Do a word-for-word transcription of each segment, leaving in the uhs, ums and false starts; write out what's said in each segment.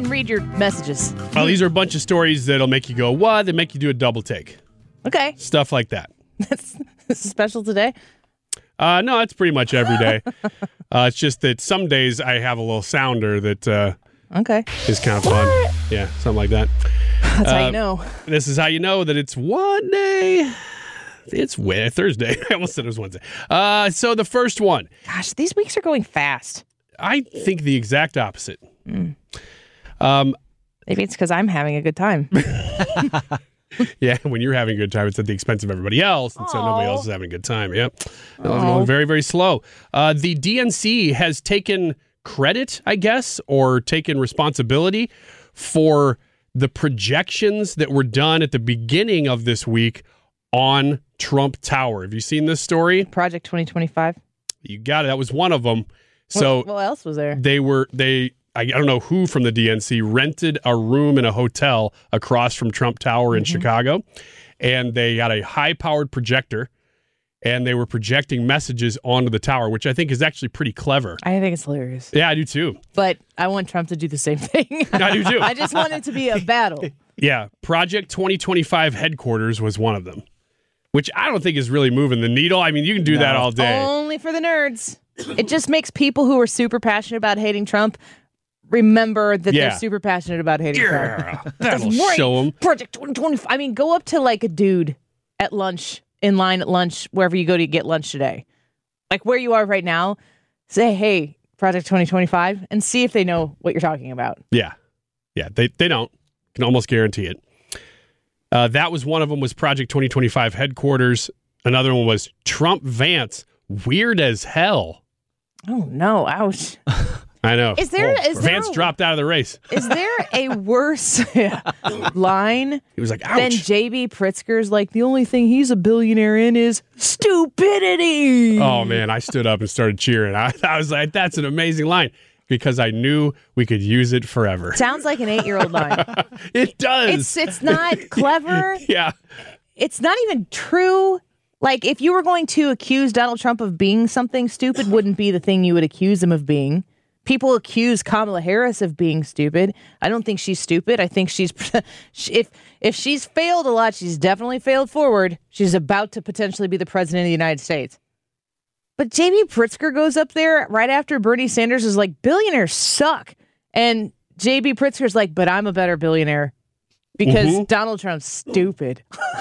and read your messages. Oh, these are a bunch of stories that'll make you go, what? They make you do a double take. Okay. Stuff like that. That's this is special today? Uh, no, it's pretty much every day. uh, it's just that some days I have a little sounder that uh, Okay. is kind of fun. Yeah, something like that. That's how Uh, you know. This is how you know that it's one day. It's Wed- Thursday. I almost said it was Wednesday. Uh, so the first one, Gosh, these weeks are going fast. I think the exact opposite. Mm. Um, Maybe it's because I'm having a good time. yeah, when you're having a good time, it's at the expense of everybody else, and so nobody Aw. else is having a good time. Yep. That was Aw. going very, very slow. Uh, the D N C has taken credit, I guess, or taken responsibility for the projections that were done at the beginning of this week on Trump Tower. Have you seen this story? Project twenty twenty-five. You got it. That was one of them. So what, what else was there? they were, they, I don't know who from the D N C rented a room in a hotel across from Trump Tower in Mm-hmm. Chicago. And they had a high powered projector and they were projecting messages onto the tower, which I think is actually pretty clever. I think it's hilarious. Yeah, I do too. But I want Trump to do the same thing. I do too. I just want it to be a battle. Yeah. Project twenty twenty-five headquarters was one of them, which I don't think is really moving the needle. I mean, you can do that all day. Only for the nerds. It just makes people who are super passionate about hating Trump remember that Yeah. they're super passionate about hating Trump. Yeah, that'll Right. show them. Project twenty twenty-five. I mean, go up to like a dude at lunch, in line at lunch, wherever you go to get lunch today. Like where you are right now, say, hey, Project twenty twenty-five, and see if they know what you're talking about. Yeah. Yeah, they, they don't. Can almost guarantee it. Uh, that was one of them was Project twenty twenty-five headquarters. Another one was Trump Vance. Weird as hell. Oh, no. Ouch. I know. Is there- Oh, is there Vance a- dropped out of the race. Is there a worse line He was like, than ouch. J B Pritzker's like, the only thing he's a billionaire in is stupidity? Oh, man. I stood up and started cheering. I, I was like, that's an amazing line because I knew we could use it forever. Sounds like an eight-year-old line. It does. It's it's not clever. yeah. It's not even true. Like, if you were going to accuse Donald Trump of being something, stupid wouldn't be the thing you would accuse him of being. People accuse Kamala Harris of being stupid. I don't think she's stupid. I think she's if if she's failed a lot, she's definitely failed forward. She's about to potentially be the president of the United States. But J B Pritzker goes up there right after Bernie Sanders is like, billionaires suck. And J B Pritzker's like, but I'm a better billionaire because Mhm. Donald Trump's stupid.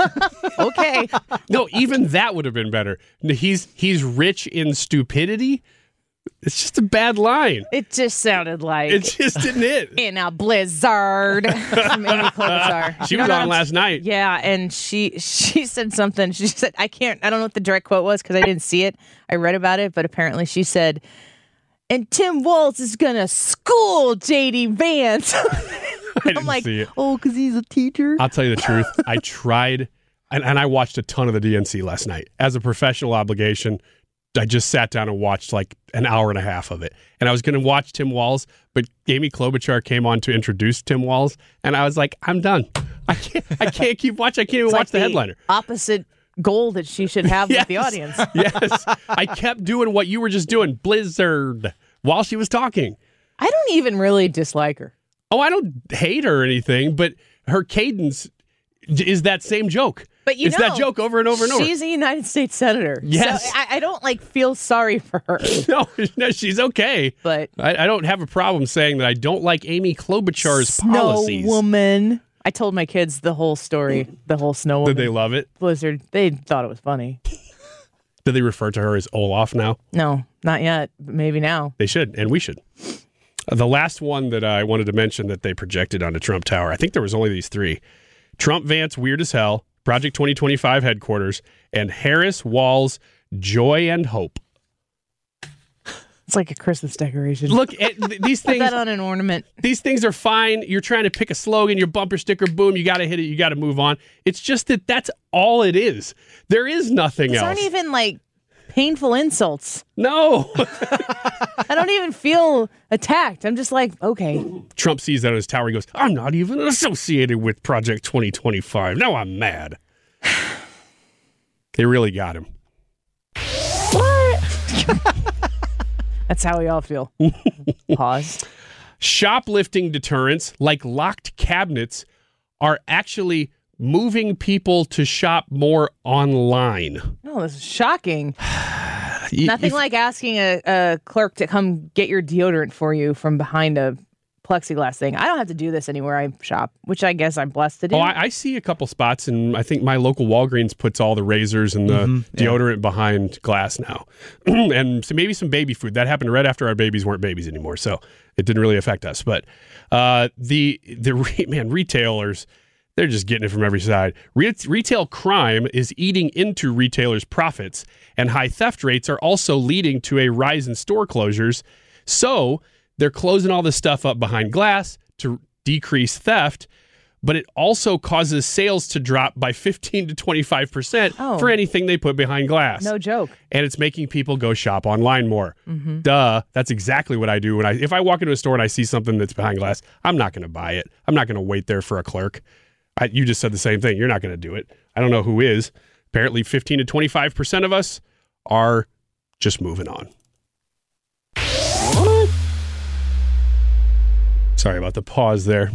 Okay. No, even that would have been better. He's he's rich in stupidity. It's just a bad line. It just sounded like It just didn't hit. in a blizzard. From Amy Klobuchar. She You know was what on I'm- last night. Yeah, and she she said something. She said, I can't, I don't know what the direct quote was because I didn't see it. I read about it, but apparently she said, and Tim Walz is going to school J D Vance. I didn't I'm like, see it. oh, because he's a teacher. I'll tell you the truth. I tried, and, and I watched a ton of the D N C last night. As a professional obligation, I just sat down and watched like an hour and a half of it. And I was going to watch Tim Walz, but Amy Klobuchar came on to introduce Tim Walz, and I was like, I'm done. I can't. I can't keep watching. I can't even It's watch like the headliner. Opposite goal that she should have with the Yes. audience. Yes, I kept doing what you were just doing, Blizzard, while she was talking. I don't even really dislike her. Oh, I don't hate her or anything, but her cadence is that same joke. But you it's know, that joke over and over and over. She's a United States senator. Yes. So I, I don't like feel sorry for her. No, no, she's okay. But I, I don't have a problem saying that I don't like Amy Klobuchar's Snow policies. Woman. I told my kids the whole story, the whole Snow Woman Did they love it? Blizzard. They thought it was funny. Did they refer to her as Olaf now? No, not yet. But maybe now. They should, and we should. Uh, the last one that I wanted to mention that they projected onto Trump Tower, I think there was only these three. Trump Vance, Weird as Hell, Project twenty twenty-five headquarters, and Harris Walz, Joy and Hope. It's like a Christmas decoration. Look, at th- these Put things. that on an ornament. These things are fine. You're trying to pick a slogan, your bumper sticker, boom, you got to hit it, you got to move on. It's just that that's all it is. There is nothing These else. aren't even like painful insults. No. I don't even feel attacked. I'm just like, okay. Trump sees that on his tower. He goes, I'm not even associated with Project twenty twenty-five. Now I'm mad. They really got him. What? That's how we all feel. Pause. Shoplifting deterrents, like locked cabinets, are actually moving people to shop more online. Oh, this is shocking. You- Nothing you- like asking a, a clerk to come get your deodorant for you from behind a plexiglass thing. I don't have to do this anywhere I shop, which I guess I'm blessed to do. Oh, I, I see a couple spots, and I think my local Walgreens puts all the razors and the Mm-hmm, yeah. deodorant behind glass now. And so maybe some baby food. That happened right after our babies weren't babies anymore, so it didn't really affect us. But uh, the, the re- man, retailers, they're just getting it from every side. Re- retail crime is eating into retailers' profits, and high theft rates are also leading to a rise in store closures. So they're closing all this stuff up behind glass to decrease theft, but it also causes sales to drop by fifteen to twenty-five percent Oh. for anything they put behind glass. No joke. And it's making people go shop online more. Duh. That's exactly what I do. When I if I walk into a store and I see something that's behind glass, I'm not going to buy it. I'm not going to wait there for a clerk. I, you just said the same thing. You're not going to do it. I don't know who is. Apparently fifteen to twenty-five percent of us are just moving on. Sorry about the pause there.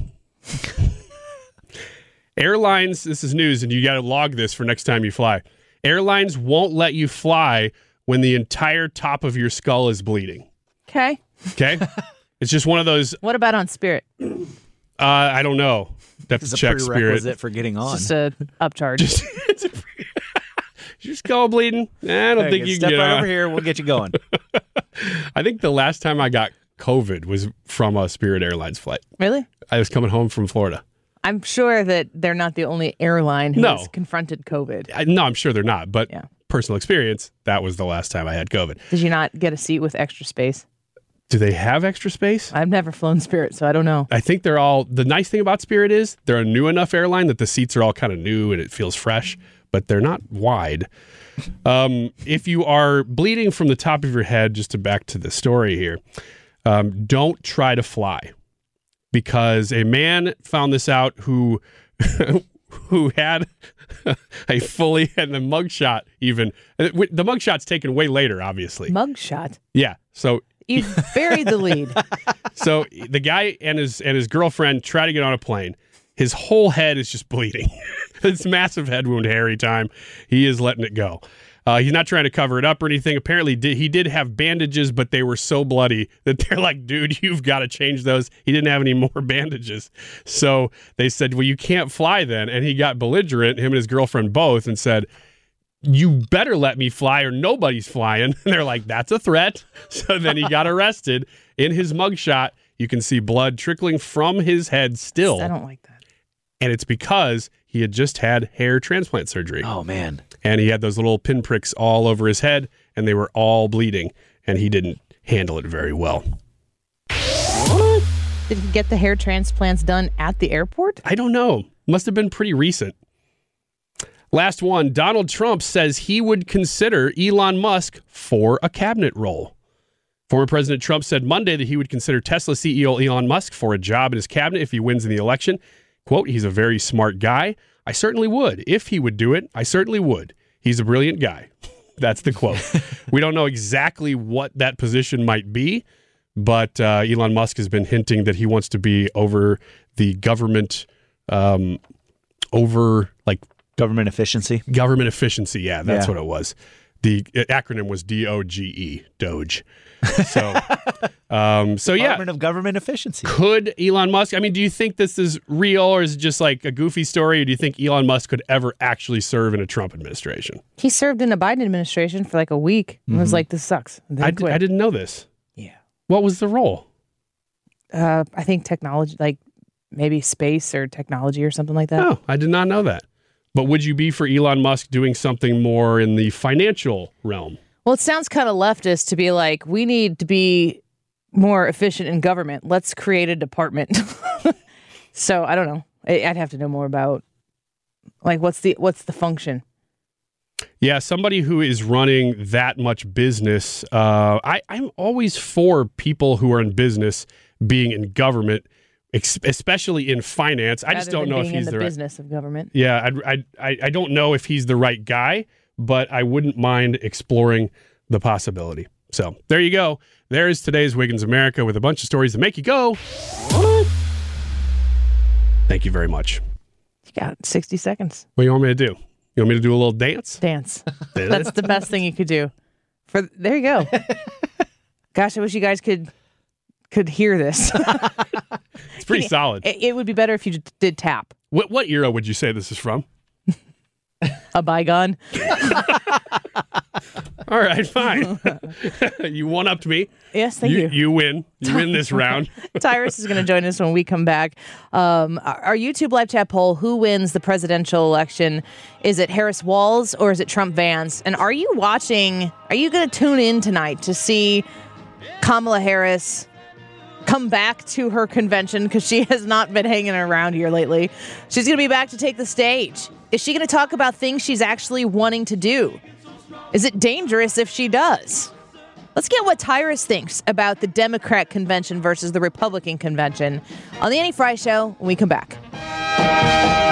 Airlines, this is news, and you got to log this for next time you fly. Airlines won't let you fly when the entire top of your skull is bleeding. Okay. Okay? It's just one of those, uh, What about on Spirit? I don't know. Have It's to a check Spirit. prerequisite for getting on. Just a upcharge. Just, it's a, your skull bleeding? Nah, I don't Hey, think you step can. right uh, over here. We'll get you going. I think the last time I got COVID was from a Spirit Airlines flight. Really? I was coming home from Florida. I'm sure that they're not the only airline who No. has confronted COVID. I, no, I'm sure they're not, but Yeah. personal experience, that was the last time I had COVID. Did you not get a seat with extra space? Do they have extra space? I've never flown Spirit, so I don't know. I think they're all, the nice thing about Spirit is they're a new enough airline that the seats are all kind of new and it feels fresh, but they're not wide. Um, if you are bleeding from the top of your head, just to back to the story here, um, don't try to fly, because a man found this out who who had a fully, and the mugshot even, the mugshot's taken way later, obviously. Mugshot. Yeah. So You buried the lead. So the guy and his and his girlfriend try to get on a plane. His whole head is just bleeding. It's massive head wound every time. He is letting it go. Uh, he's not trying to cover it up or anything. Apparently, did, he did have bandages, but they were so bloody that they're like, dude, you've got to change those. He didn't have any more bandages. So they said, well, you can't fly then. And he got belligerent, him and his girlfriend both, and said, you better let me fly or nobody's flying. And they're like, that's a threat. So then he got arrested. In his mugshot, you can see blood trickling from his head still. I don't like that. And it's because he had just had hair transplant surgery. Oh, man. And he had those little pinpricks all over his head, and they were all bleeding, and he didn't handle it very well. Did he get the hair transplants done at the airport? I don't know. Must have been pretty recent. Last one. Donald Trump says he would consider Elon Musk for a cabinet role. Former President Trump said Monday that he would consider Tesla C E O Elon Musk for a job in his cabinet if he wins in the election. Quote, he's a very smart guy. I certainly would. If he would do it, I certainly would. He's a brilliant guy. That's the quote. We don't know exactly what that position might be, but uh, Elon Musk has been hinting that he wants to be over the government, um, over like Government efficiency. government efficiency. Yeah, that's Yeah. what it was. The acronym was D O G E, Doge. So, um, so yeah. Department of Government Efficiency. Could Elon Musk, I mean, do you think this is real or is it just like a goofy story? Or do you think Elon Musk could ever actually serve in a Trump administration? He served in a Biden administration for like a week and was like, this sucks. And then I, d- quit. I didn't know this. Yeah. What was the role? Uh, I think technology, like maybe space or technology or something like that. Oh, I did not know that. But would you be for Elon Musk doing something more in the financial realm? Well, it sounds kind of leftist to be like, we need to be more efficient in government. Let's create a department. So I don't know. I- I'd have to know more about like what's the what's the function. Yeah, somebody who is running that much business. Uh, I, I'm always for people who are in business being in government, ex- especially in finance. I just rather don't than know if being in he's the the right. business of government. Yeah, I, I, I, I don't know if he's the right guy, but I wouldn't mind exploring the possibility. So there you go. There's today's Wiggins America with a bunch of stories that make you go, what? Thank you very much. You got sixty seconds. What do you want me to do? You want me to do a little dance? Dance. That's the best thing you could do. For there you go. Gosh, I wish you guys could could hear this. It's pretty solid. It, it would be better if you just did tap. What what era would you say this is from? A bygone. All right, fine. You one-upped me. Yes, thank you. you. You win. You win this round. Tyrus is going to join us when we come back. Um, our our YouTube live chat poll, who wins the presidential election? Is it Harris Walz or is it Trump Vance? And are you watching, are you going to tune in tonight to see Kamala Harris come back to her convention, because she has not been hanging around here lately? She's going to be back to take the stage. Is she going to talk about things she's actually wanting to do? Is it dangerous if she does? Let's get what Tyrus thinks about the Democrat convention versus the Republican convention on the Annie Frey Show when we come back.